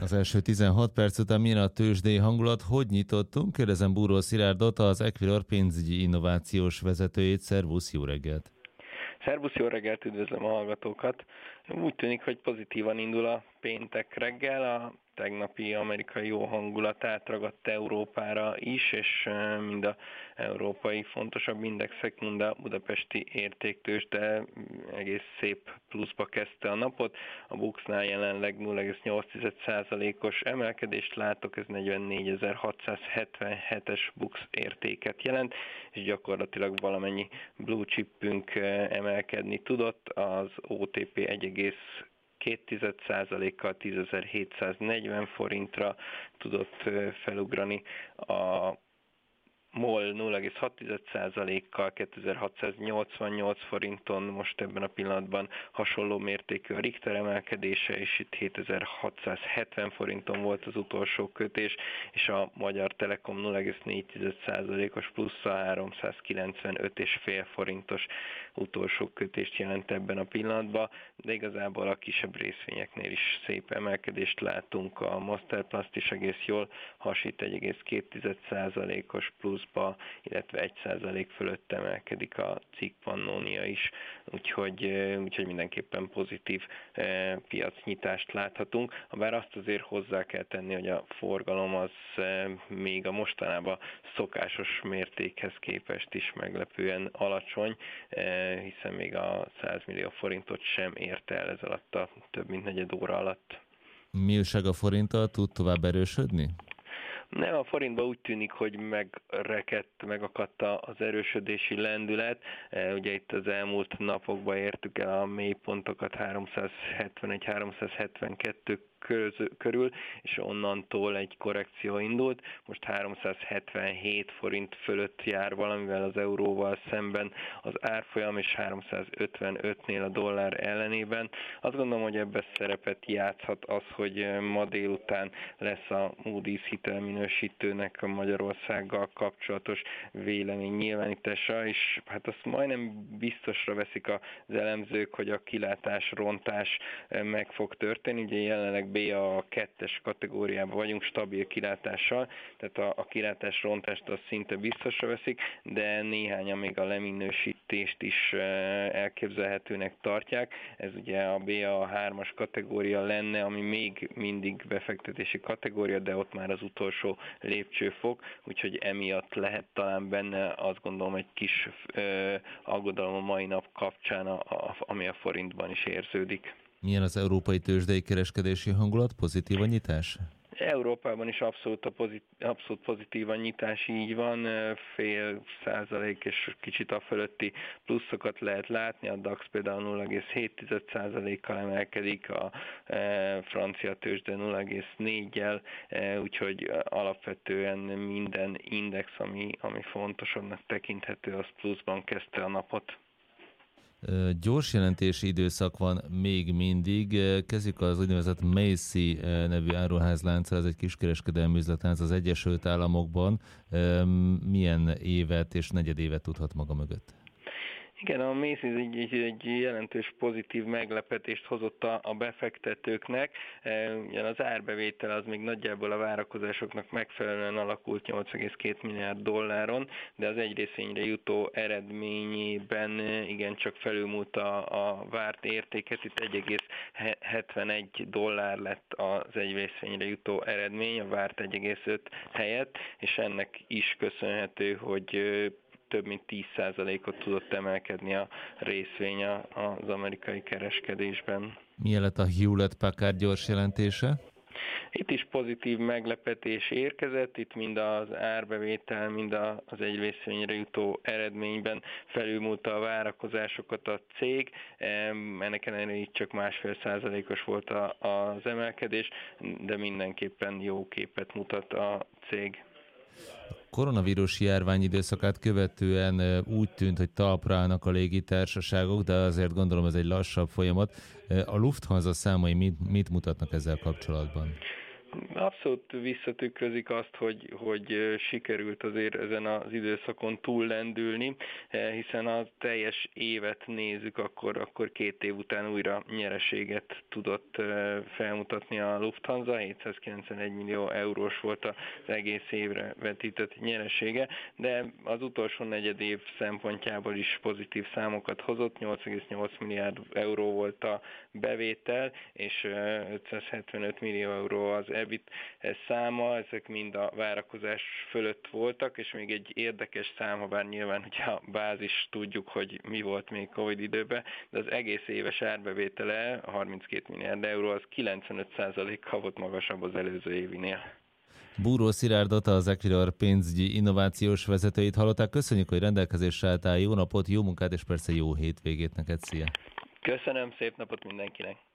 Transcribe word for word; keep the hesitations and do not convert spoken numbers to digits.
Az első tizenhat perc után milyen a tőzsdei hangulat? Hogy nyitottunk? Kérdezem Búró Szilárdot, az Equilor pénzügyi innovációs vezetőjét. Szervusz, jó reggelt! Szervusz, jó reggelt, üdvözlöm a hallgatókat! Úgy tűnik, hogy pozitívan indul a péntek reggel, a tegnapi amerikai jó hangulat átragadt Európára is, és mind a európai fontosabb indexek, mind a budapesti értéktőzsde egész szép pluszba kezdte a napot. A BUX-nál jelenleg nulla egész nyolc százalékos emelkedést látok, ez negyvennégyezer-hatszázhetvenhetes BUX értéket jelent, és gyakorlatilag valamennyi blue chipünk emelkedni tudott, az o té pé egy egész két százalékkal tízezer-hétszáznegyven forintra tudott felugrani, a MOL nulla egész hat százalékkal kétezer-hatszáznyolcvannyolc forinton, most ebben a pillanatban hasonló mértékű a Richter emelkedése, és itt hétezer-hatszázhetven forinton volt az utolsó kötés, és a Magyar Telekom nulla egész négy százalékos plusszal háromszázkilencvenöt egész öt forintos utolsó kötést jelent ebben a pillanatban, de igazából a kisebb részvényeknél is szép emelkedést látunk, a Masterplast is egész jól hasít, egy egész két százalékos plusz, illetve egy százalék fölött emelkedik a cikk Pannonia is, úgyhogy, úgyhogy mindenképpen pozitív eh, piacnyitást láthatunk. Habár azt azért hozzá kell tenni, hogy a forgalom az eh, még a mostanában szokásos mértékhez képest is meglepően alacsony, eh, hiszen még a száz millió forintot sem érte el ez alatt a több mint negyed óra alatt. Mi újság a forinttal? Tud tovább erősödni? Nem, a forintban úgy tűnik, hogy megrekedt, megakadt az erősödési lendület. Ugye itt az elmúlt napokban értük el a mélypontokat háromszázhetvenegy-háromszázhetvenkettő körül, és onnantól egy korrekció indult. Most háromszázhetvenhét forint fölött jár valamivel az euróval szemben az árfolyam, és háromszázötvenötnél a dollár ellenében. Azt gondolom, hogy ebben szerepet játszhat az, hogy ma délután lesz a Moody's hitelminősítőnek a Magyarországgal kapcsolatos vélemény nyilvánítása, és hát azt majdnem biztosra veszik az elemzők, hogy a kilátás rontás meg fog történni. Ugye jelenleg bé a kettes kategóriában vagyunk, stabil kilátással, tehát a, a kilátás rontást azt szinte biztosra veszik, de néhányan még a leminősítést is elképzelhetőnek tartják. Ez ugye a bé a hármas kategória lenne, ami még mindig befektetési kategória, de ott már az utolsó lépcsőfok, úgyhogy emiatt lehet talán benne, azt gondolom, egy kis ö, aggodalom a mai nap kapcsán, a, a, ami a forintban is érződik. Milyen az európai tőzsdei kereskedési hangulat? Pozitív a nyitás? Európában is abszolút, a pozit, abszolút pozitív a nyitás, így van, fél százalék és kicsit a fölötti pluszokat lehet látni, a DAX például nulla egész hét százalékkal emelkedik, a e, francia tőzsde nulla egész négyel, e, úgyhogy alapvetően minden index, ami, ami fontosabbnak tekinthető, az pluszban kezdte a napot. Gyors jelentési időszak van még mindig. Kezdjük az úgynevezett Macy nevű áruházlánccal, ez egy kiskereskedelmi üzletlánc az Egyesült Államokban. Milyen évet és negyedévet tudhat maga mögött? Igen, a Macy's egy, egy jelentős pozitív meglepetést hozott a, a befektetőknek. Ugyan az árbevétel az még nagyjából a várakozásoknak megfelelően alakult nyolc egész két milliárd dolláron, de az egy részvényre jutó eredményében igencsak felülmúlta a várt értéket. Itt egy egész hetvenegy dollár lett az egy részvényre jutó eredmény, a várt egy egész öt helyett, és ennek is köszönhető, hogy több mint tíz százalékot tudott emelkedni a részvény az amerikai kereskedésben. Milyen lett a Hewlett-Packard gyors jelentése? Itt is pozitív meglepetés érkezett, itt mind az árbevétel, mind az egy részvényre jutó eredményben felülmúlta a várakozásokat a cég, ennek ellenére itt csak másfél százalékos volt az emelkedés, de mindenképpen jó képet mutat a cég. Koronavírus járvány időszakát követően úgy tűnt, hogy talpra állnak a légitársaságok, de azért gondolom ez egy lassabb folyamat. A Lufthansa számai mit, mit mutatnak ezzel kapcsolatban? Abszolút visszatükrözik azt, hogy, hogy sikerült azért ezen az időszakon túllendülni, hiszen a teljes évet nézzük, akkor, akkor két év után újra nyereséget tudott felmutatni a Lufthansa, hétszázkilencvenegy millió eurós volt az egész évre vetített nyeresége, de az utolsó negyed év szempontjából is pozitív számokat hozott, nyolc egész nyolc milliárd euró volt a bevétel, és ötszázhetvenöt millió euró az E B I T száma, ezek mind a várakozás fölött voltak, és még egy érdekes száma, bár nyilván, hogyha a bázis tudjuk, hogy mi volt még Covid időben, de az egész éves árbevétele, harminckét milliárd euró, az kilencvenöt százalékkal volt magasabb az előző évinél. Búró Szilárdot, az Equilor pénzügyi innovációs vezetőit hallották. Köszönjük, hogy rendelkezésre álltál. Jó napot, jó munkát, és persze jó hétvégét neked. Szia! Köszönöm, szép napot mindenkinek!